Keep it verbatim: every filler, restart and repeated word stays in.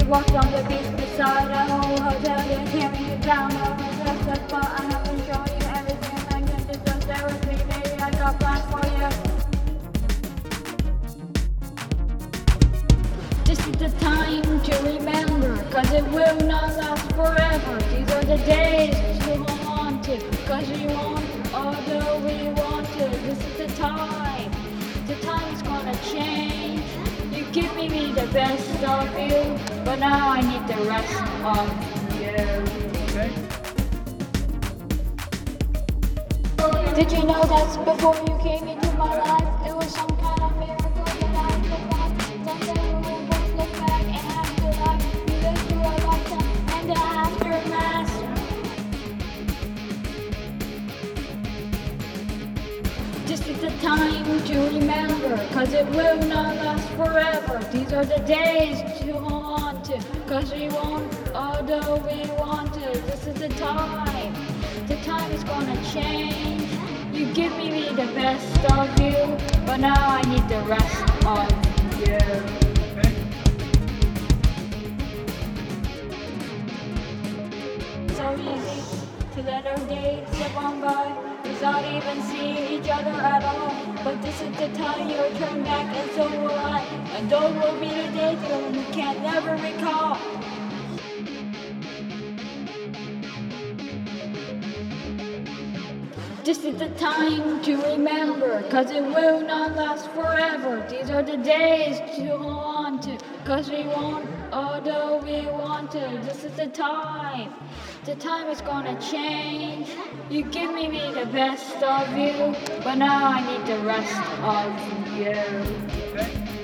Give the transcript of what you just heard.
walked on the beach beside a whole hotel. You tear me down over just the spot. I have been showing you everything I can do. Just stay with me, baby. I got plans for you. This is the time to remember, cause it will not last forever. These are the days to hold on to, cause we want, although we want to. This is the time, the time is gonna change. You give me the best of you, but now I need the rest of you. Okay. Did you know that before you came into my life, it was some kind of miracle that I could find? Someday we will both look back and have to life. We lived through a lifetime and the aftermath. This is the time to remember, cause it will not last forever. These are the days to hold on to, cause we won't, although we want to. This is the time, the time is gonna change. You give me the best of you, but now I need the rest of you. Okay. So easy to let our days slip on by without even seeing each other at all. But this is the time you'll turn back, and so will I. And those will be the days that we can never recall. This is the time to remember, cause it will not last forever. These are the days to hold on to, cause we won't, although we want to. This is the time, the time is gonna change. You give me the best of you, but now I need the rest of you. Okay.